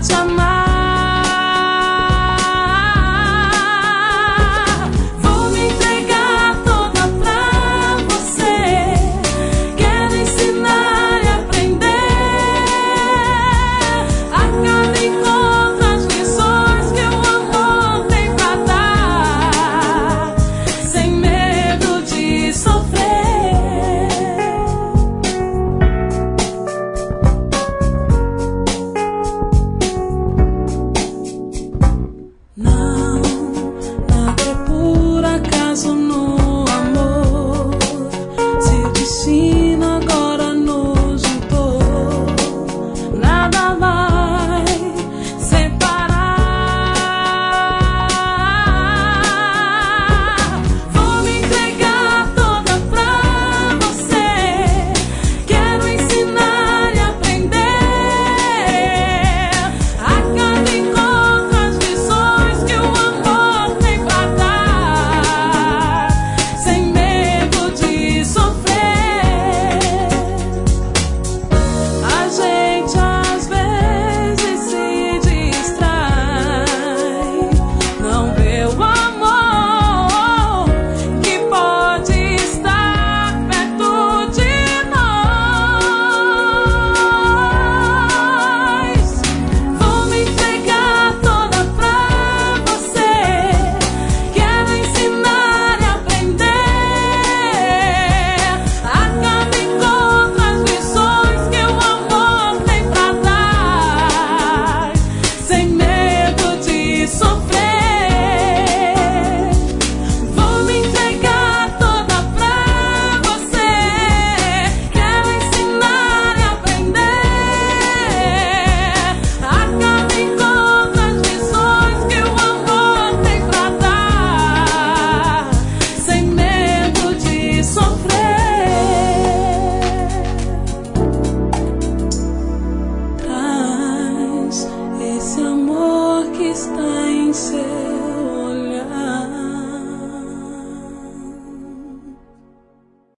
te amar. Vou me entregar toda pra você. Quero ensinar e aprender a cada encontro as lições que o amor tem pra dar, sem medo de sofrer. Não, nada é por acaso no amor. Se o destino agora nos juntou, nada vai separar. Vou me entregar toda pra você. Quero ensinar e aprender a cada encontro as lições que o amor tem pra dar, sem medo de sofrer. A gente às vezes se distrai, não vê o amor que pode estar perto de nós. Vou me entregar toda pra você. Quero ensinar e aprender a cada encontro as lições que o amor tem pra dar, sem medo de sofrer. Vou me entregar toda pra você. Quero ensinar e aprender a cada encontro as lições que o amor tem pra dar, sem medo de sofrer. Traz esse amor que está em ser.